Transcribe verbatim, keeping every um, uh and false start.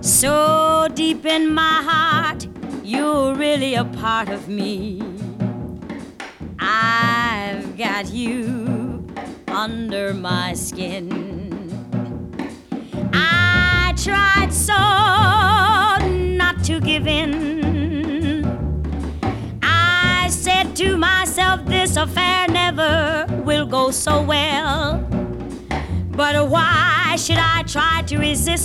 So deep in my heart, you're really a part of me. I've got you under my skin. I tried so not to give in. I said to myself, this affair never will go so well. But why should I try to resist